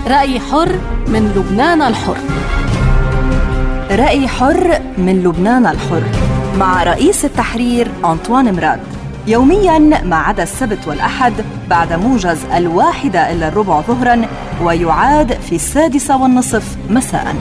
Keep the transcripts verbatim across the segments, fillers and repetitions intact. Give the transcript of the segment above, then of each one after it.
رأي حر من لبنان الحر. رأي حر من لبنان الحر مع رئيس التحرير أنطوان مراد، يومياً ما عدا السبت والأحد بعد موجز الواحدة إلا الربع ظهراً، ويعاد في السادسة والنصف مساءً.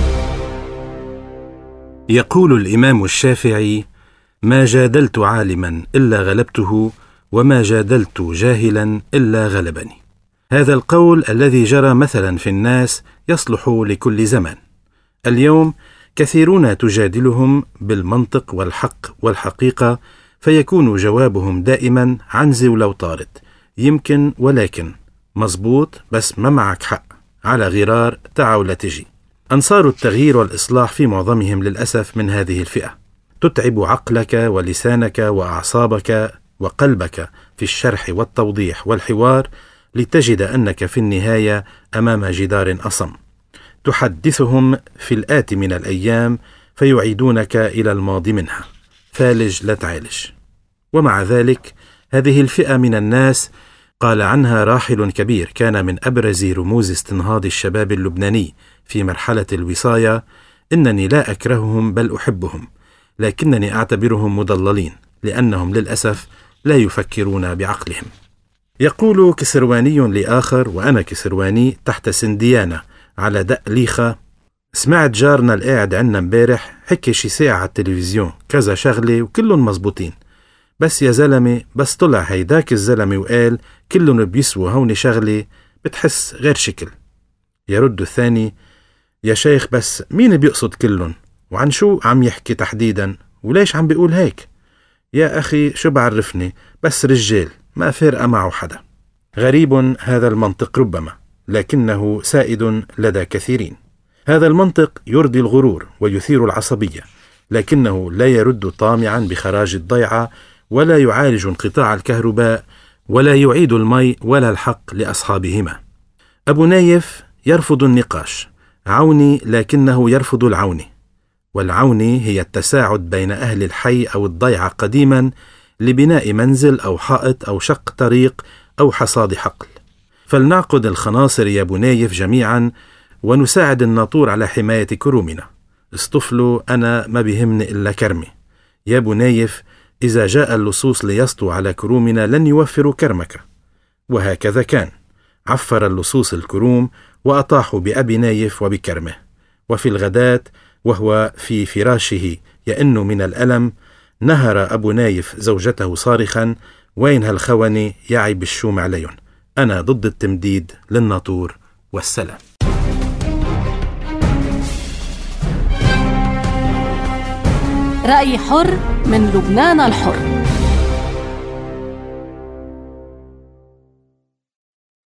يقول الإمام الشافعي: ما جادلت عالماً إلا غلبته، وما جادلت جاهلاً إلا غلبني. هذا القول الذي جرى مثلاً في الناس يصلح لكل زمان. اليوم كثيرون تجادلهم بالمنطق والحق والحقيقة، فيكون جوابهم دائما عنزي ولو طارت، يمكن ولكن، مزبوط بس ما معك حق، على غرار تعا ولا تجي. أنصار التغيير والإصلاح في معظمهم للأسف من هذه الفئة، تتعب عقلك ولسانك وأعصابك وقلبك في الشرح والتوضيح والحوار، لتجد أنك في النهاية أمام جدار أصم. تحدثهم في الآتي من الأيام فيعيدونك إلى الماضي منها، فالج لا تعالج. ومع ذلك هذه الفئة من الناس قال عنها راحل كبير كان من أبرز رموز استنهاض الشباب اللبناني في مرحلة الوصاية: إنني لا أكرههم بل أحبهم، لكنني أعتبرهم مضللين لأنهم للأسف لا يفكرون بعقلهم. يقول كسرواني لآخر، وأنا كسرواني تحت سنديانة على دق ليخة: سمعت جارنا القاعد عنا مبارح حكي شي ساعة على التلفزيون كذا شغلة وكلهم مزبوطين، بس يا زلمة بس طلع هيداك الزلمة وقال كلهم بيسووا هون شغلة، بتحس غير شكل. يرد الثاني: يا شيخ بس مين بيقصد كلهم؟ وعن شو عم يحكي تحديدا؟ وليش عم بيقول هيك؟ يا أخي شو بعرفني، بس رجال ما فارقة معه حدا. غريب هذا المنطق ربما، لكنه سائد لدى كثيرين. هذا المنطق يرضي الغرور ويثير العصبية، لكنه لا يرد طامعا بخراج الضيعة، ولا يعالج انقطاع الكهرباء، ولا يعيد المي ولا الحق لأصحابهما. أبو نايف يرفض النقاش، عوني لكنه يرفض العوني، والعوني هي التساعد بين أهل الحي أو الضيعة قديما لبناء منزل أو حائط أو شق طريق أو حصاد حقل. فلنعقد الخناصر يا أبو نايف جميعا، ونساعد الناطور على حماية كرومنا. اصطفلوا، أنا ما بيهمني إلا كرمي. يا أبو نايف إذا جاء اللصوص ليسطوا على كرومنا لن يوفروا كرمك. وهكذا كان، عفر اللصوص الكروم وأطاحوا بأبي نايف وبكرمه. وفي الغداة وهو في فراشه يئن من الألم، نهر أبو نايف زوجته صارخا: وين هالخوني يعيب الشوم عليهم، أنا ضد التمديد للناطور والسلام. رأي حر من لبنان الحر.